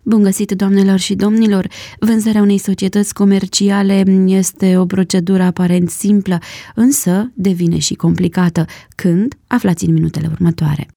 Bun găsit, doamnelor și domnilor! Vânzarea unei societăți comerciale este o procedură aparent simplă, însă devine și complicată. Când? Aflați în minutele următoare.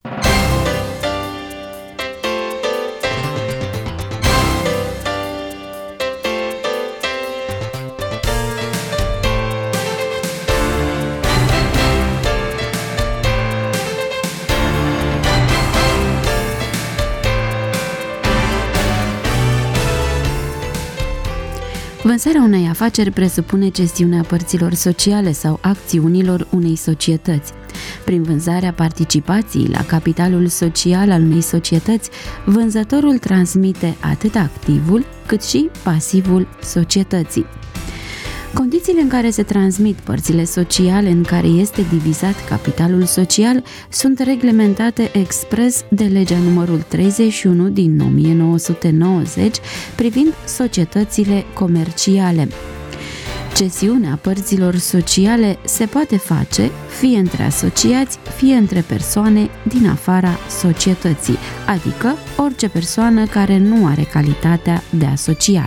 Vânzarea unei afaceri presupune cesiunea părților sociale sau acțiunilor unei societăți. Prin vânzarea participației la capitalul social al unei societăți, vânzătorul transmite atât activul cât și pasivul societății. Condițiile în care se transmit părțile sociale în care este divizat capitalul social sunt reglementate expres de legea numărul 31 din 1990 privind societățile comerciale. Cesiunea părților sociale se poate face fie între asociați, fie între persoane din afara societății, adică orice persoană care nu are calitatea de asociat.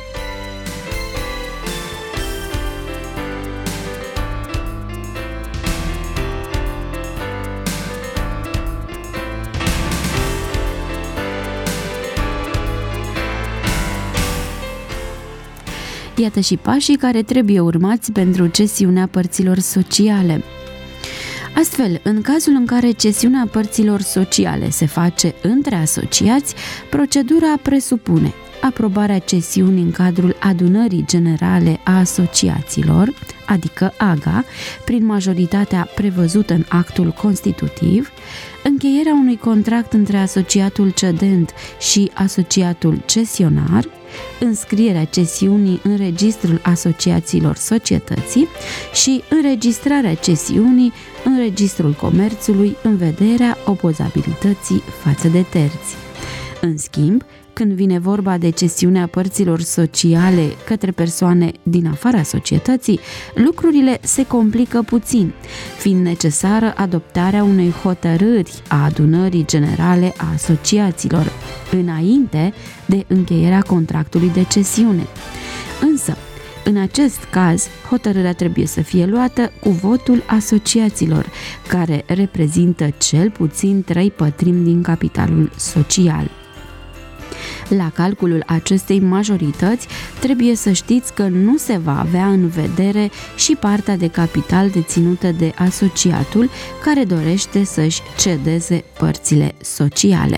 Iată și pașii care trebuie urmați pentru cesiunea părților sociale. Astfel, în cazul în care cesiunea părților sociale se face între asociați, procedura presupune aprobarea cesiunii în cadrul adunării generale a asociaților, adică AGA, prin majoritatea prevăzută în actul constitutiv, încheierea unui contract între asociatul cedent și asociatul cesionar, înscrierea cesiunii în registrul asociațiilor societății și înregistrarea cesiunii în registrul comerțului în vederea opozabilității față de terți. În schimb, când vine vorba de cesiunea părților sociale către persoane din afara societății, lucrurile se complică puțin, fiind necesară adoptarea unei hotărâri a adunării generale a asociațiilor, înainte de încheierea contractului de cesiune. Însă, în acest caz, hotărârea trebuie să fie luată cu votul asociaților, care reprezintă cel puțin 3/4 din capitalul social. La calculul acestei majorități, trebuie să știți că nu se va avea în vedere și partea de capital deținută de asociatul care dorește să-și cedeze părțile sociale.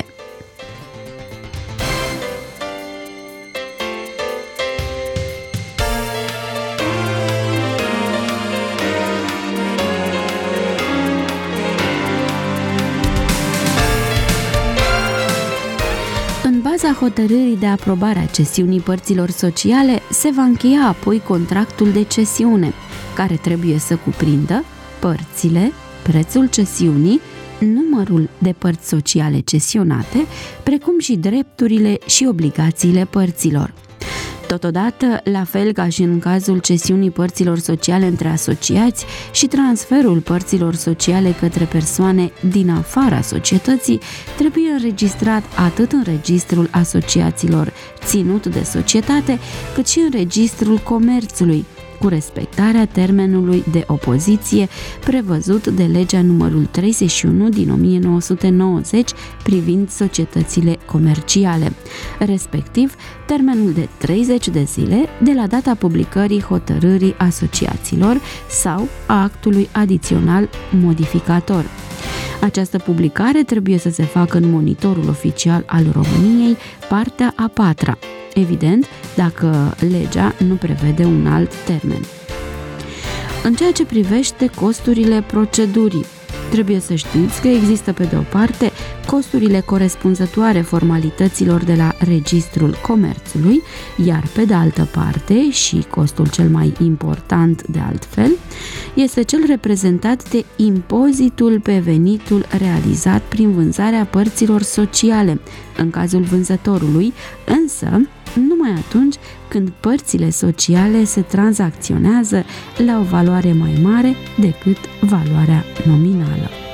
În baza hotărârii de aprobare a cesiunii părților sociale se va încheia apoi contractul de cesiune, care trebuie să cuprindă părțile, prețul cesiunii, numărul de părți sociale cesionate, precum și drepturile și obligațiile părților. Totodată, la fel ca și în cazul cesiunii părților sociale între asociați și transferul părților sociale către persoane din afara societății, trebuie înregistrat atât în registrul asociațiilor ținut de societate, cât și în registrul comerțului, cu respectarea termenului de opoziție prevăzut de legea numărul 31 din 1990 privind societățile comerciale, respectiv termenul de 30 de zile de la data publicării hotărârii asociaților sau a actului adițional modificator. Această publicare trebuie să se facă în Monitorul Oficial al României, partea a 4-a, evident dacă legea nu prevede un alt termen. În ceea ce privește costurile procedurii, trebuie să știți că există pe de o parte costurile corespunzătoare formalităților de la Registrul Comerțului, iar pe de altă parte, și costul cel mai important de altfel, este cel reprezentat de impozitul pe venitul realizat prin vânzarea părților sociale, în cazul vânzătorului, însă numai atunci când părțile sociale se tranzacționează la o valoare mai mare decât valoarea nominală.